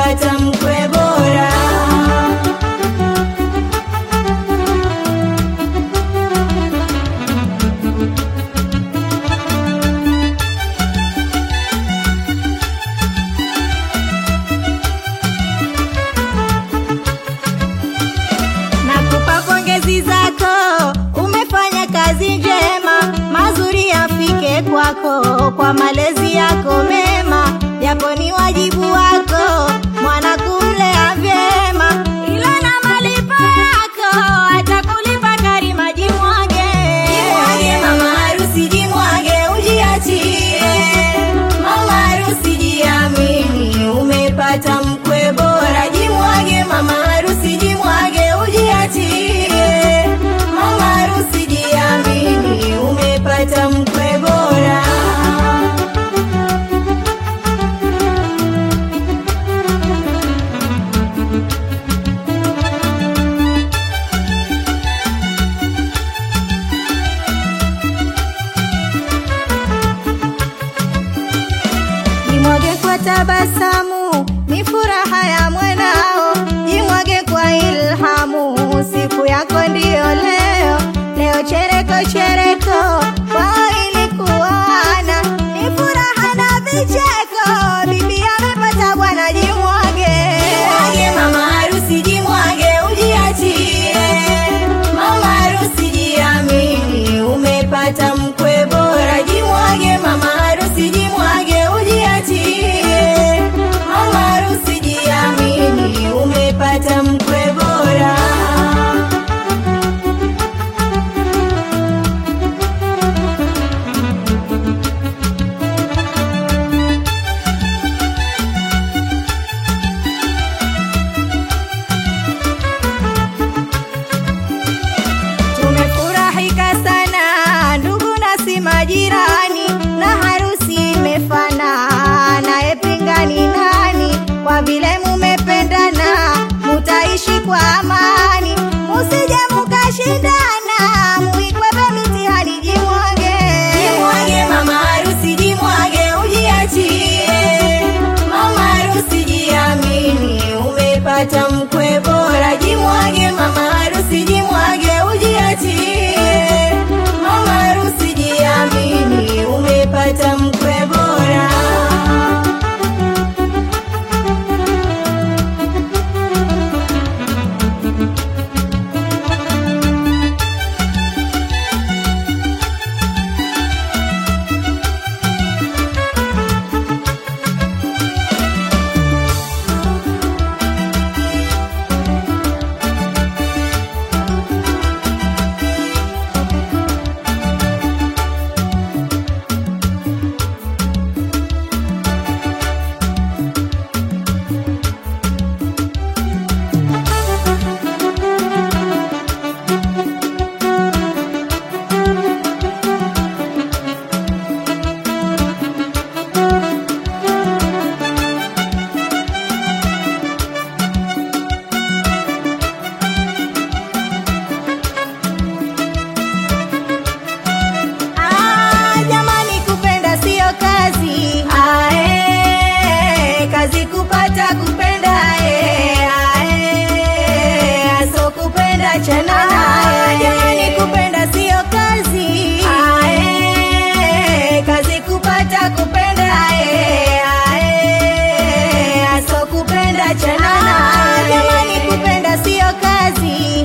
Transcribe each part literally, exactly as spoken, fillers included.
umepata mkwe bora. Nakupa pongezi zako, umefanya kazi njema, mazuri yafike kwako kwa malezi yako mema, japo ni wajibu wako mwana kumlea vyema, ila na malipo yako atakulipa karima. Jimwage, jimwage mama harusi, jimwage ujiachie, mama harusi jiamini, umepata mkwe bora. Jimwage mama harusi, jimwage ujiachie, mama harusi jiamini, umepata mkwe bora. Jimwage kwa tabasamu, ni furaha ya mwanao, jimwage kwa ilhamu, siku yako ndiyo leo. Leo chereko chereko, wao ilikuwana, ni furaha na vicheko, bibi amepata bwana. Jimwage, jimwage mama harusi, jimwage ujiachie, mama harusi jiamini, umepata mkwe bora. Jimwage mama harusi, jimwage ujiachie, mama harusi jiamini, umepata mkwe bora. Tumefurahika sana ndugu na si majirani, na harusi imefana naye pingani nani, kwa vile mumependana mutaishi kwa amani, musije mukashindana muikwepe mitihani. Jimwage, jimwage mama harusi, jimwage ujiachie, mama harusi jiamini, umepata mkwe bora. Jimwage mama harusi, jimwage ujiachie, mama harusi jiamini, umepata mkwe bora. Ah, jamani, kupenda sio kazi, ae, kazi kupata kupenda, ae, ae, aso kupenda chana naye. Jamani, kupenda sio kazi, ae, kazi kupata kupenda, ae, ae, aso kupenda chana naye. Jamani, kupenda sio kazi,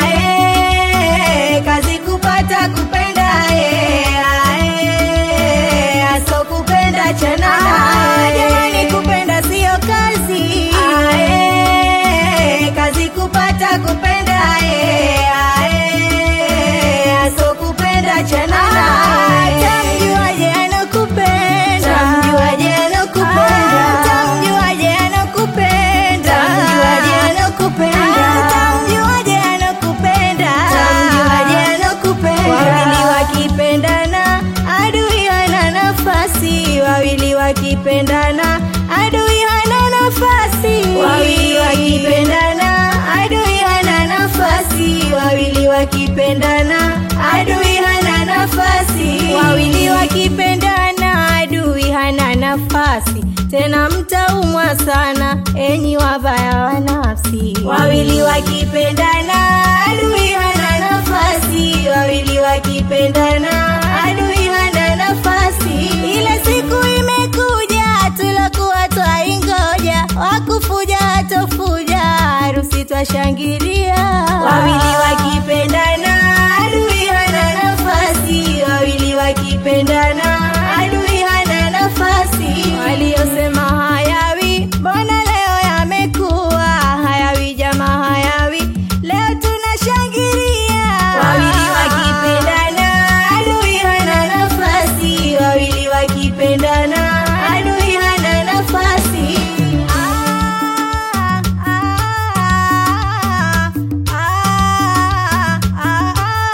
ae, kazi kupata kupenda, ae, ae, aso kupenda chana naye. Jamani, kupenda sio kazi, ae, kazi kupata kupenda, ae, ae, aso kupenda chana naye. Tamjuaje anakupenda, tamjuaje anakupenda, tamjuaje anakupenda, tamjuaje anakupenda, tamjuaje anakupenda, tamjuaje anakupenda. Wawili wakipendana adui hana nafasi, wawili wakipendana adui hana nafasi, wawili wakipendana adui hana nafasi, wawili wakipendana adui hana nafasi, wawili wakipendana adui hana nafasi, tena mtaumwa sana enyi wabaya wa nafsi. Wawili wakipendana adui hana nafasi, wawili wakipendana adui hana nafasi. Ile siku imekuja tulokuwa twaingoja, wakufuja watofuja, harusi twashangilia. Wawili wakipendana adui hana nafasi, wawili wakipendana adui hana nafasi. Waliosema hayawi mbona leo yamekuwa, hayawi jama hayawi leo tunashangilia. Wawili wakipendana adui hana nafasi, wawili wakipendana adui hana nafasi. Ah, ah, ah, ah, ah, ah.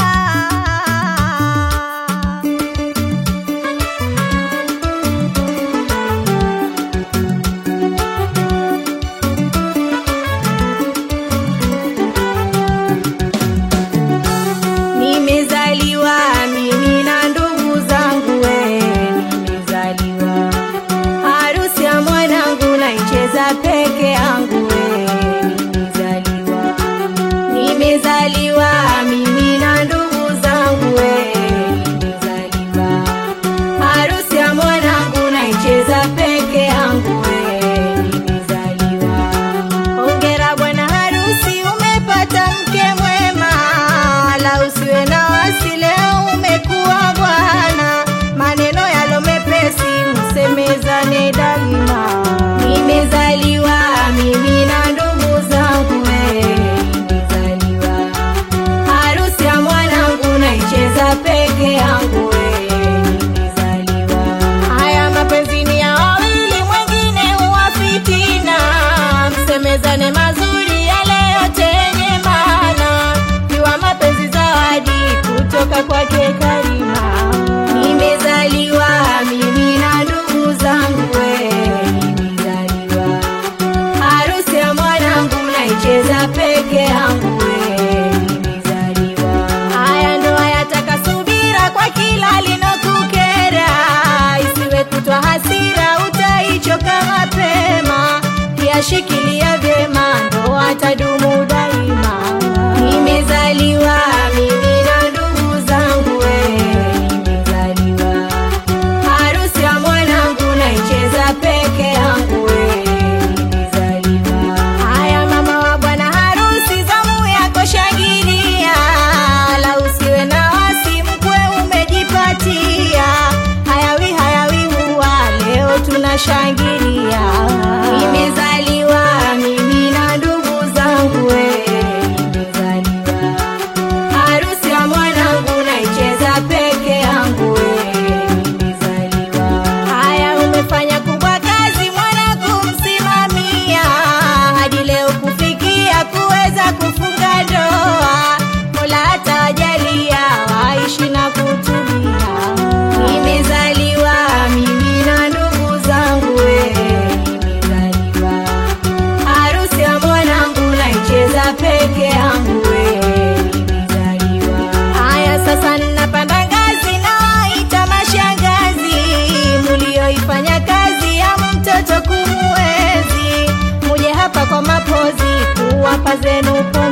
Nimezaliwa mimi na ndugu zangu we, nimezaliwa harusi ya mwanangu naicheza peke yangu we, nimezaliwa nimezaliwa mimi na ndugu zangu we, nimezaliwa harusi ya mwanangu naicheza peke yangu we, nimezaliwa. Hongera bwana harusi, umepata mke mwema, wala usiwe na wasi, leo umekuwa bwana. Maneno yalo mepesi msemezane daima. Nimezaliwa mimi na ndugu zangu we, nimezaliwa harusi ya mwanangu naicheza peke yangu we, nimezaliwa. Haya mapenzi ni ya wawili, mwengine huwa fitina, msemezane mazuri yale yote yenye maana. Kiwa mapenzi zawadi kutoka kwake Karima. Nimezaliwa mimi na ndugu zangu we, nimezaliwa harusi ya mwanangu naicheza peke yangu we, nimezaliwa. Haya ndoa yataka subira kwa kila linokukera, isiwe kutwa hasira utaichoka mapema. Pia shikilia vyema ndoa tadumu daima. Nimezaliwa mimi na ndugu zangu we, nimezaliwa harusi ya mwanangu naicheza peke yangu we, nimezaliwa. Haya mama wa bwana harusi, zamu yako shangilia, wala usiwe na wasi, mkwe umejipatia. Hayawi hayawi huwa leo tunashangilia. Nimezaliwa mimi na ndugu zangu we, nimezaliwa harusi ya mwanangu naicheza peke yangu we, nimezaliwa. Haya umefanya kubwa kazi mwanangu msimamia, hadi leo kufikia kuweza kufunga ndoa. Mola atawajalia waishi na kutumia. Nimezaliwa mimi na ndugu zangu we, nimezaliwa harusi ya mwanangu naicheza peke yangu we, nimezaliwa. Haya sasa ninapanda ngazi na waita mashangazi, mulioifanya kazi ya mtoto kumuenzi, muje hapa kwa mapozi kuwapa zenu po